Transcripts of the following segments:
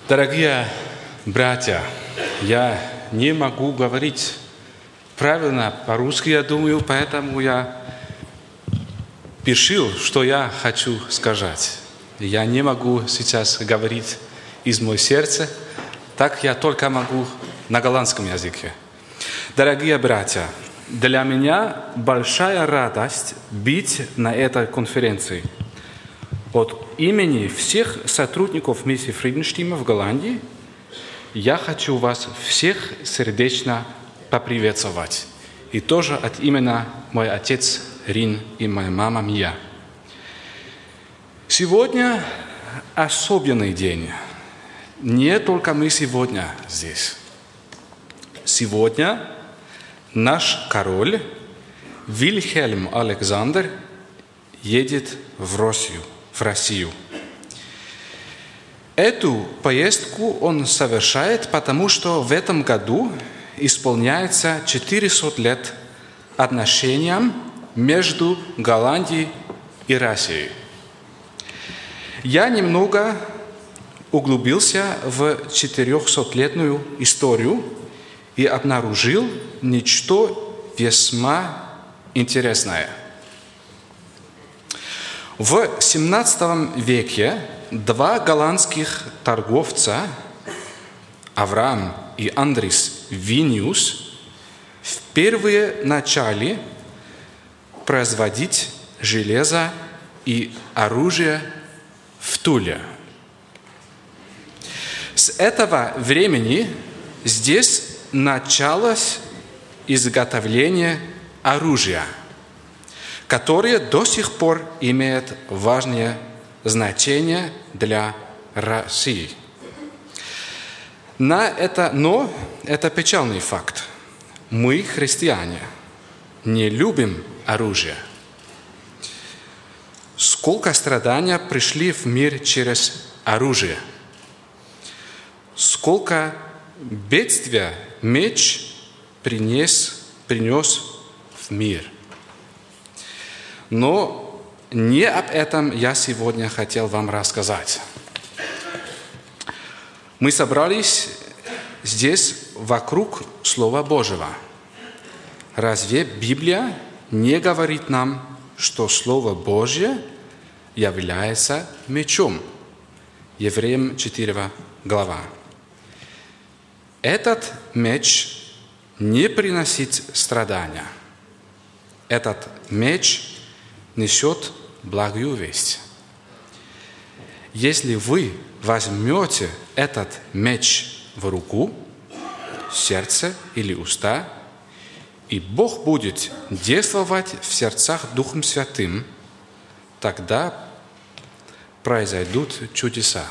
Дорогие братья, я не могу говорить правильно по-русски, я думаю, поэтому я пишу, что я хочу сказать. Я не могу сейчас говорить из моего сердца, так я только могу на голландском языке. Дорогие братья, для меня большая радость быть на этой конференции. От имени всех сотрудников миссии Фриденштима в Голландии я хочу вас всех сердечно поприветствовать. И тоже от имени мой отец Рин и моя мама Мия. Сегодня особенный день. Не только мы сегодня здесь. Сегодня наш король Вильхельм Александр едет в Россию. Эту поездку он совершает, потому что в этом году исполняется 400 лет отношениям между Голландией и Россией. Я немного углубился в 400-летнюю историю и обнаружил нечто весьма интересное. В 17 веке два голландских торговца, Авраам и Андрис Виниус, впервые начали производить железо и оружие в Туле. С этого времени здесь началось изготовление оружия, которое до сих пор имеет важное значение для России. Но это печальный факт. Мы, христиане, не любим оружие. Сколько страданий пришли в мир через оружие. Сколько бедствия меч принес в мир. Но не об этом я сегодня хотел вам рассказать. Мы собрались здесь вокруг Слова Божьего. Разве Библия не говорит нам, что Слово Божье является мечом? Евреям 4 глава. Этот меч не приносит страдания. Этот меч несет благую весть. Если вы возьмете этот меч в руку, сердце или уста, и Бог будет действовать в сердцах Духом Святым, тогда произойдут чудеса.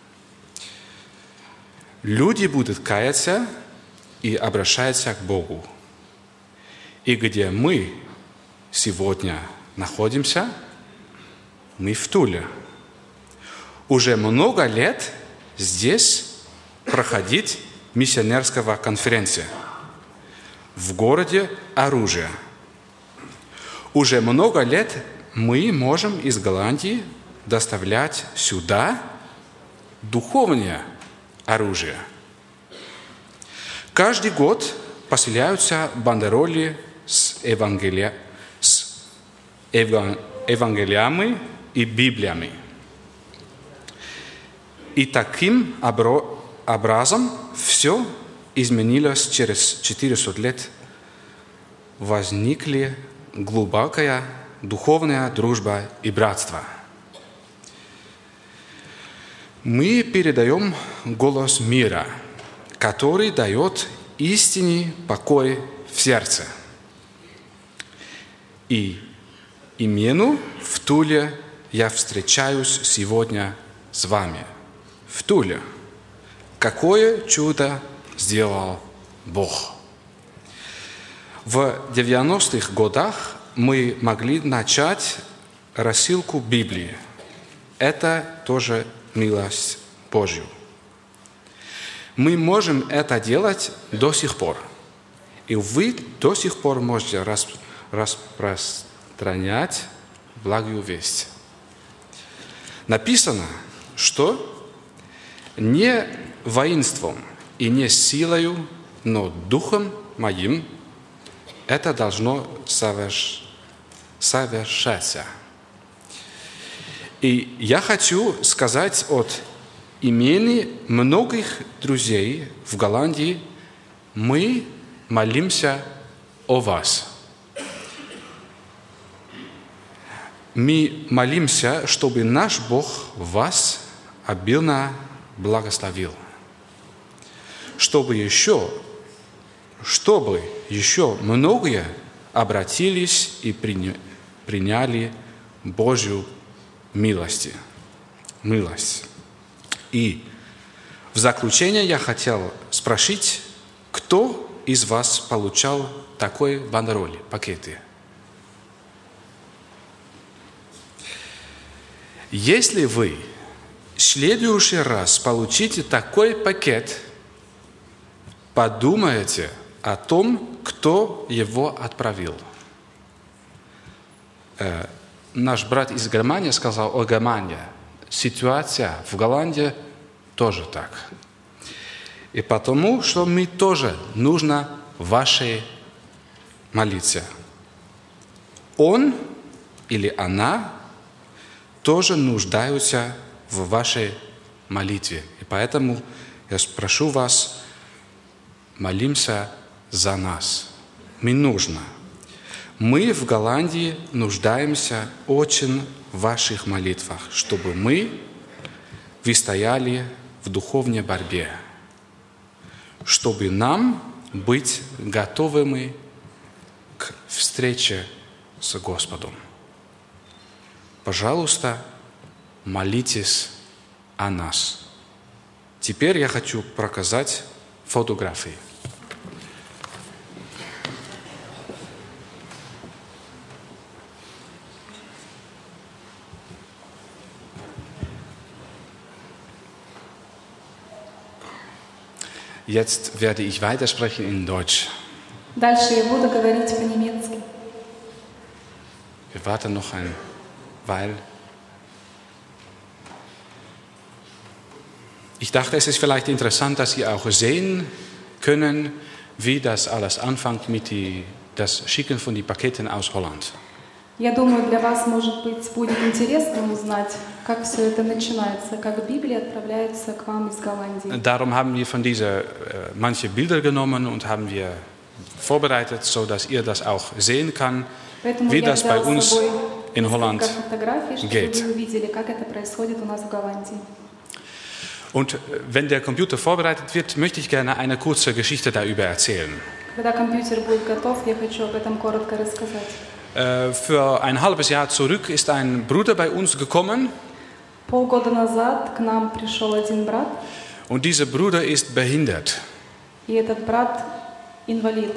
Люди будут каяться и обращаться к Богу. И где мы сегодня находимся, мы в Туле. Уже много лет здесь проходит миссионерская конференция в городе оружия. Уже много лет мы можем из Голландии доставлять сюда духовное оружие. Каждый год поселяются бандероли с Евангелиями и Библиями. И таким образом все изменилось через 400 лет. Возникли глубокая духовная дружба и братство. Мы передаем голос мира, который дает истине покой в сердце. И именно в Туле я встречаюсь сегодня с вами. В Туле. Какое чудо сделал Бог. В 90-х годах мы могли начать рассылку Библии. Это тоже милость Божью. Мы можем это делать до сих пор. И вы до сих пор можете распространять благую весть. Написано, что не воинством и не силою, но духом моим, это должно совершаться. И я хочу сказать от имени многих друзей в Голландии, мы молимся о вас. Мы молимся, чтобы наш Бог вас обильно благословил. Чтобы еще многие обратились и приняли Божью милость. И в заключение я хотел спросить, кто из вас получал такой бандероли, пакеты? Если вы в следующий раз получите такой пакет, подумайте о том, кто его отправил. Наш брат из Германии сказал о Германии. Ситуация в Голландии тоже так. И потому, что мы тоже нужно вашей молиться. Он или она тоже нуждаются в вашей молитве. И поэтому я прошу вас, молимся за нас. Мы нужно. Мы в Голландии нуждаемся очень в ваших молитвах, чтобы мы выстояли в духовной борьбе, чтобы нам быть готовыми к встрече с Господом. Пожалуйста, молитесь о нас. Теперь я хочу показать фотографии. Jetzt werde ich weitersprechen in Deutsch. Дальше я буду говорить по-немецки. Wir warten noch ein Weil. Ich dachte, es ist vielleicht interessant, dass Sie auch sehen können, wie das alles anfängt mit das Schicken von den Paketen aus Holland. Я думаю, для вас, может быть, будет интересно узнать, как все это начинается, как Библия отправляется к вам из Голландии. Darum haben wir von dieser manche Bilder genommen und haben wir vorbereitet, so dass ihr das auch sehen kann, Поэтому wie я das bei взяла с uns собой in Holland несколько фотографий, чтобы geht. вы увидели, как это происходит у нас в Голландии. Und wenn der Computer vorbereitet wird, möchte ich gerne eine kurze Geschichte darüber erzählen. Когда компьютер будет готов, я хочу об этом коротко рассказать. Für ein halbes Jahr zurück ist ein Bruder bei uns gekommen. Полгода назад к нам пришел один брат, Und dieser Bruder ist behindert. и этот брат инвалид.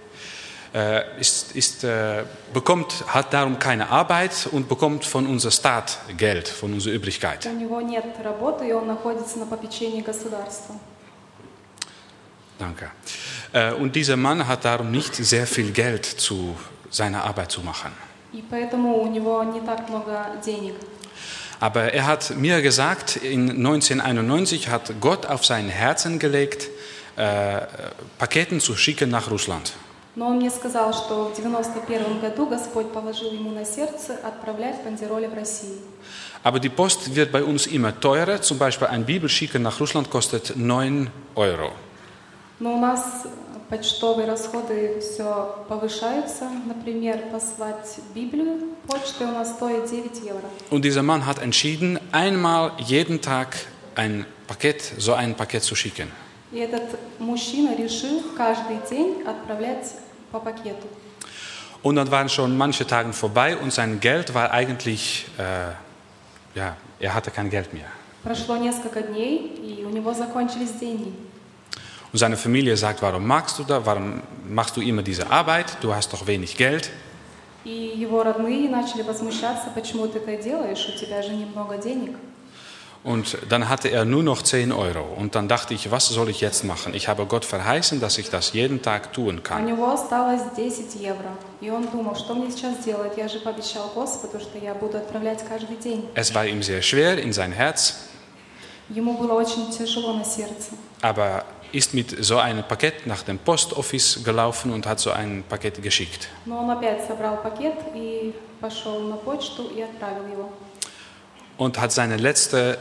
Hat darum keine Arbeit und bekommt von unserem Staat Geld, von unserer Übrigkeit. У него нет работы, и он находится на попечении государства. Danke. Und dieser Mann hat darum nicht sehr viel Geld zu seiner Arbeit zu machen. И поэтому у него не так много денег. Aber er hat mir gesagt, in 1991 hat Gott auf sein Herzen gelegt, Paketen zu schicken nach Russland. Но он мне сказал, что в 1991 году Господь положил ему на сердце отправлять бандероли в Россию. Aber die Post wird bei uns immer teurer. Zum Beispiel ein Bibelschicken nach Russland kostet 9 Euro. Но у нас почтовые расходы все повышаются. Например, послать Библию почтой у нас стоит 9 евро. Und dieser Mann hat entschieden, einmal jeden Tag so ein Paket zu schicken. И этот мужчина решил каждый день отправлять по пакету. Und dann waren schon manche Tage vorbei und sein Geld war eigentlich, er hatte kein Geld mehr. Прошло несколько дней, и у него закончились деньги. Und seine Familie sagt, warum machst du immer diese Arbeit? Du hast doch wenig Geld. И его родные начали возмущаться, почему ты это делаешь, у тебя же немного денег. Und dann hatte er nur noch 10 Euro. Und dann dachte ich, was soll ich jetzt machen? Ich habe Gott verheißen, dass ich das jeden Tag tun У kann. него осталось 10 евро. И он думал, что мне сейчас делать? Я же пообещал Господу, что я буду отправлять каждый день. Es war ihm sehr schwer in sein Herz. Ему было очень тяжело на сердце. aber ist mit so einem Paket nach dem Postoffice gelaufen und hat so ein Paket geschickt. Но он опять собрал пакет и пошел на почту и отправил его. Und hat seine letzten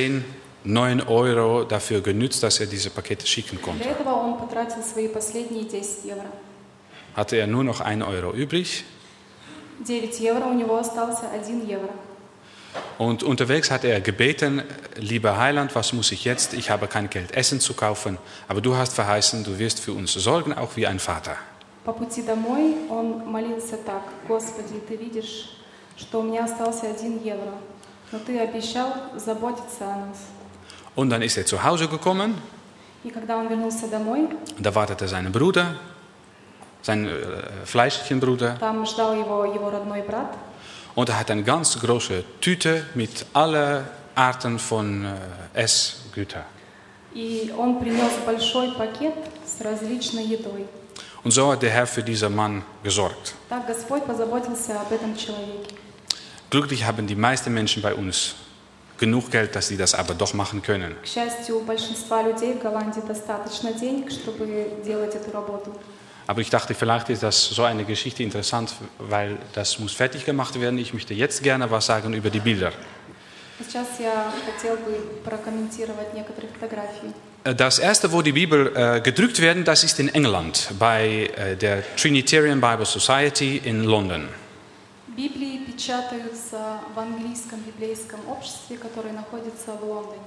9 Euro dafür genutzt, dass er diese Pakete schicken Для konnte. этого он потратил свои последние 10 евро. Hatte er nur noch 1 Euro übrig 9 евро, у него остался 1 евро. und unterwegs hat er gebeten, lieber Heiland, was muss ich jetzt? Ich habe kein Geld, Essen zu kaufen, aber du hast verheißen, du wirst für uns sorgen, auch wie ein Vater. По пути домой он молился так: «Господи, Ты видишь, что у меня остался 1 евро, но Ты обещал заботиться о нас». Und dann ist er zu Hause gekommen, И когда он вернулся домой, da wartete sein Bruder, sein fleischlichen Bruder, там ждал его родной брат. und er hat eine ganz große Tüte mit allen Arten von Essgütern. И он принес большой пакет с различной едой. Und so hat der Herr für diesen Mann gesorgt. Так Господь позаботился об этом человеке. Glücklich haben die meisten Menschen bei uns genug Geld, dass sie das aber doch machen können. К счастью, у большинства людей в Голландии достаточно денег, чтобы делать эту работу. Aber ich dachte, vielleicht ist das so eine Geschichte interessant, weil das muss fertig gemacht werden. Ich möchte jetzt gerne was sagen über die Bilder. Сейчас я хотел бы прокомментировать некоторые фотографии. Das erste, wo die Bibel gedruckt werden, das ist in England, bei der Trinitarian Bible Society in London. Библии печатаются в английском библейском обществе, которое находится в Лондоне.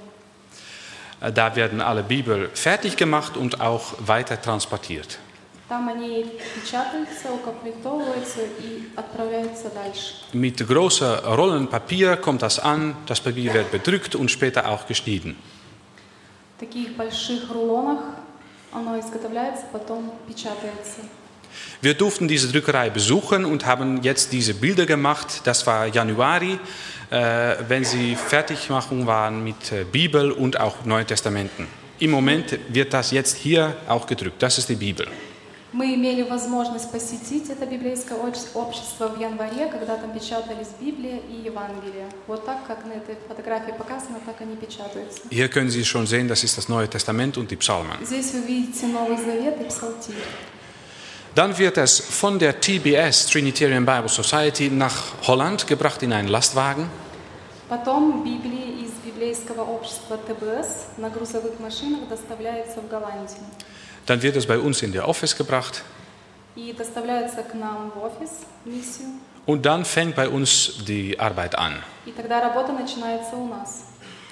Da werden alle Bibel fertig gemacht und auch weiter transportiert. Там они печатаются, укомплектовываются и отправляются дальше. Mit großen Rollen Papier kommt das an, das Papier wird bedruckt und später auch geschnitten. В таких больших рулонах оно изготовляется, потом печатается. Wir durften diese Druckerei besuchen und haben jetzt diese Bilder gemacht. Das war Januari, wenn sie Fertigmachung waren mit Bibel und auch Neuen Testamenten. Im Moment wird das jetzt hier auch gedruckt. Das ist die Bibel. Мы имели возможность посетить это библейское общество в январе, когда там печатались Библия и Евангелие. Вот так, как на этой фотографии показано, так они печатаются. Hier können Sie schon sehen, das ist das Neue Testament und die Psalmen. Здесь вы видите Новый Завет и Псалтирь. Dann wird es von der TBS, Trinitarian Bible Society, nach Holland gebracht in einen Lastwagen. Потом Библии из библейского общества ТБС на грузовых машинах доставляются в Голландию. Dann wird es bei uns in der Office gebracht. И доставляются к нам в офис, в миссию. Und dann fängt bei uns die Arbeit an. И тогда работа начинается у нас.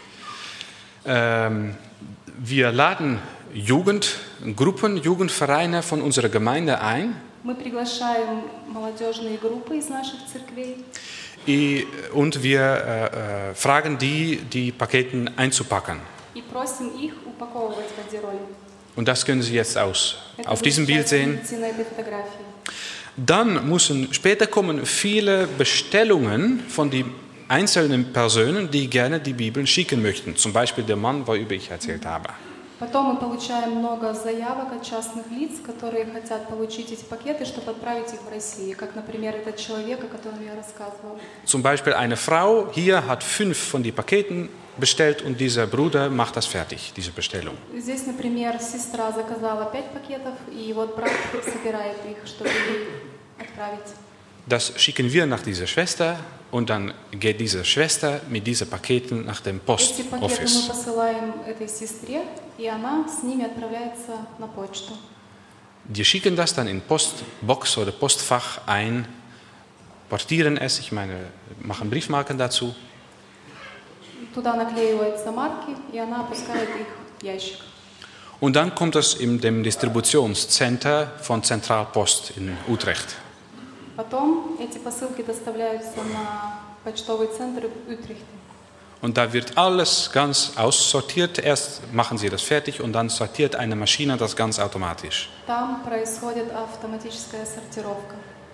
Wir laden Jugendgruppen, Jugendvereine von unserer Gemeinde ein. Мы приглашаем молодежные группы из наших церквей. Und wir fragen die Pakete einzupacken. И просим их упаковывать бандероли. Und das können Sie jetzt auf Это diesem вы Bild сейчас sehen. видите на этой фотографии. Dann müssen später kommen viele Bestellungen von den einzelnen Personen, die gerne die Bibel schicken möchten. Zum Beispiel der Mann, worüber ich erzählt habe. Потом мы получаем много заявок от частных лиц, которые хотят получить эти пакеты, чтобы отправить их в Россию. Как, например, этот человек, о котором я рассказывала. Zum Beispiel eine Frau hier hat 5 von den Paketen bestellt und dieser Bruder macht das fertig, diese Bestellung. Здесь, например, сестра заказала 5 пакетов, и вот брат собирает их, чтобы ей отправить. Das schicken wir nach dieser Schwester und dann geht diese Schwester mit diesen Paketen nach dem Эти пакеты мы Postoffice. посылаем этой сестре, и она с ними отправляется на почту. Die schicken das dann in Postbox oder Postfach ein, portieren es, machen Briefmarken dazu. Туда наклеиваются марки, и она опускает их в ящик. Und dann kommt es in dem Distributionscenter von Zentralpost in Utrecht. Потом эти посылки доставляются на почтовый центр в Утрехте. Und da wird alles ganz aussortiert. Erst machen sie das fertig und dann sortiert eine Maschine das ganz automatisch. Там происходит автоматическая сортировка.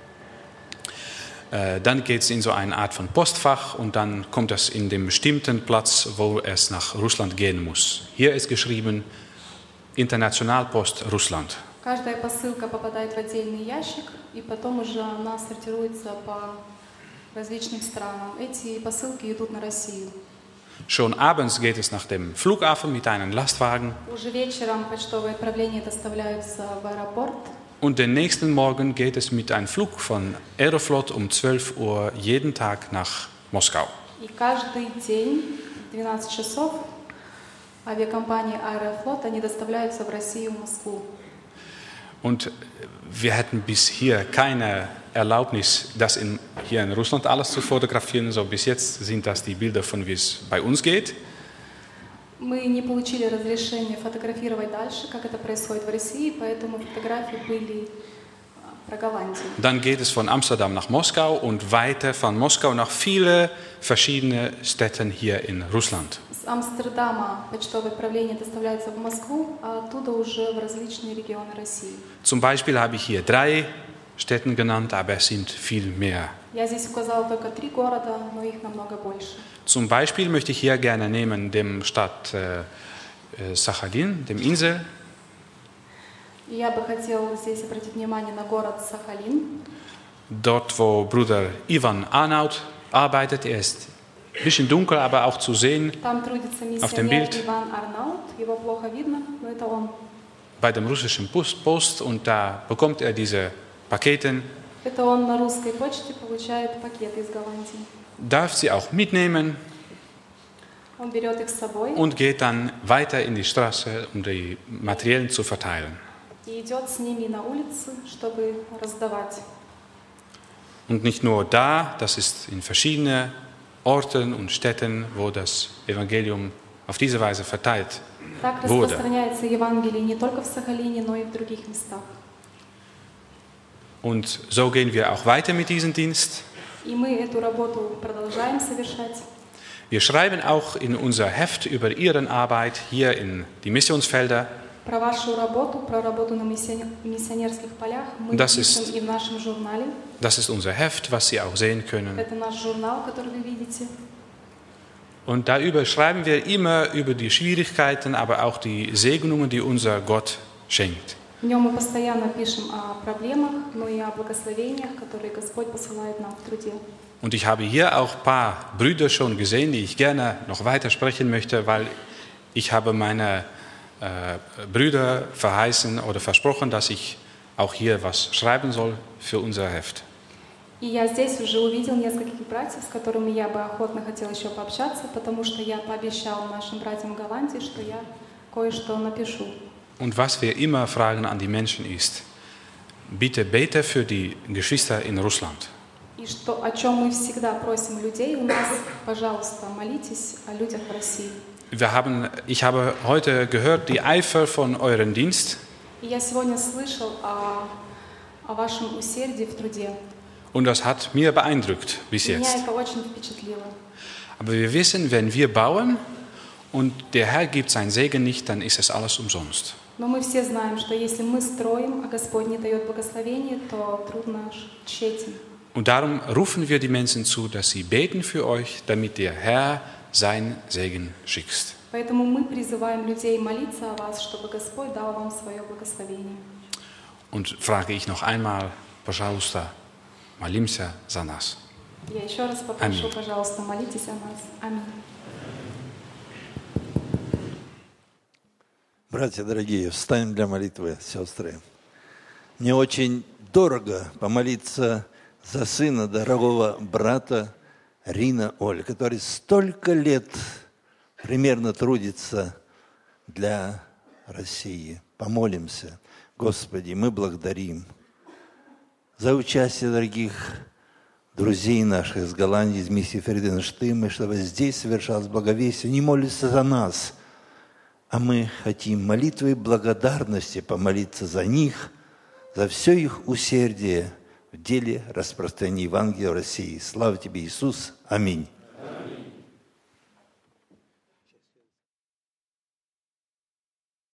Dann geht es in so eine Art von Postfach und dann kommt es in den bestimmten Platz, wo es nach Russland gehen muss. Hier ist geschrieben Internationalpost Russland. Каждая посылка попадает в отдельный ящик, и потом уже она сортируется по различным странам. Эти посылки идут на Россию. Schon abends geht es nach dem Flughafen mit einem Lastwagen. Уже вечером почтовые отправления доставляются в аэропорт. Und den nächsten Morgen geht es mit einem Flug von Aeroflot um 12 Uhr jeden Tag nach Moskau. И каждый день в 12 часов авиакомпании Аэрофлот, они доставляются в Россию, в Москву. Und wir hätten bis hier keine Erlaubnis, das hier in Russland alles zu fotografieren. So bis jetzt sind das die Bilder von wie es bei uns geht. Мы не получили разрешения фотографировать дальше, как это происходит в России, поэтому фотографии были про Голландию. Dann geht es von Amsterdam nach Moskau und weiter von Moskau nach viele verschiedene Städten hier in Russland. С Амстердама почтовое отправление доставляется в Москву, а оттуда уже в различные регионы России. Zum Beispiel habe ich hier 3 Städte genannt, aber es sind viel mehr. Я здесь указала только 3 города, но их намного больше. Zum Beispiel möchte ich hier gerne nehmen dem Stadt Sachalin, dem Insel. Я бы хотела здесь обратить внимание на город Сахалин. Dort, wo Bruder Ivan Arnaut arbeitet, er ist ein bisschen dunkel, aber auch zu sehen Там трудится auf dem миссионер Bild Иван Арнаут. Его плохо видно, но это он. bei dem russischen Post und da bekommt er diese Pakete, Это он на русской почте получает пакеты из Голландии. darf sie auch mitnehmen Он берет их с собой und geht dann weiter in die Straße, um die Materialien zu verteilen. и идет с ними на улицы, чтобы раздавать. Und nicht nur da, das ist in verschiedenen Orten und Städten, wo das Evangelium auf diese Weise verteilt Так wurde. распространяется Евангелие не только в Сахалине, но и в других местах. Und so gehen wir auch weiter mit diesem Dienst. И мы эту работу продолжаем совершать. Wir schreiben auch in unser Heft über Ihre Arbeit hier in die Missionsfelder. Про вашу работу, про работу на миссионерских полях мы Das пишем ist- и в нашем журнале. Das ist unser Heft, was Sie auch sehen können. Это наш журнал, который вы видите. Und darüber schreiben wir immer über die Schwierigkeiten, aber auch die Segnungen, die unser Gott schenkt. В нем мы постоянно пишем о проблемах, но и о благословениях, которые Господь посылает нам в труде. Und ich habe hier auch ein paar Brüder schon gesehen, die ich gerne noch weiter sprechen möchte, weil ich habe meine Brüder verheißen oder versprochen, dass ich auch hier was schreiben soll für unser Heft. И я здесь уже увидел нескольких братьев, с которыми я бы охотно хотел еще пообщаться, потому что я пообещал нашим братьям в Голландии, что я кое-что напишу. Und was wir immer fragen an die Menschen ist, bitte bete für die Geschwister in Russland. И что, о чем мы всегда просим людей у нас, пожалуйста, молитесь о людях в России. Ich habe heute gehört, die Eifer von eurem Dienst. И я сегодня слышал о вашем усердии в труде. Und das hat mir beeindruckt bis Меня jetzt. это очень впечатлило. Aber wir wissen, wenn wir bauen und der Herr gibt seinen Segen nicht, dann ist es alles umsonst. Но мы все знаем, что если мы строим, а Господь не дает благословения, то труд наш тщетен. Und darum rufen wir die Menschen zu, dass sie beten für euch, damit der Herr seinen Segen schickt. Поэтому мы призываем людей молиться о вас, чтобы Господь дал вам свое благословение. Und frage ich noch einmal, пожалуйста, молимся за нас. Я еще раз попрошу, Аминь. пожалуйста, молитесь о нас. Аминь. Братья дорогие, встанем для молитвы, сестры. Мне очень дорого помолиться за сына дорогого брата Рина Оль, который столько лет примерно трудится для России. Помолимся. Господи, мы благодарим за участие дорогих друзей наших из Голландии, из миссии Фриденштейна, чтобы здесь совершалось благовестие. Не молятся за нас, а мы хотим молитвой благодарности помолиться за них, за все их усердие в деле распространения Евангелия в России. Слава Тебе, Иисус. Аминь.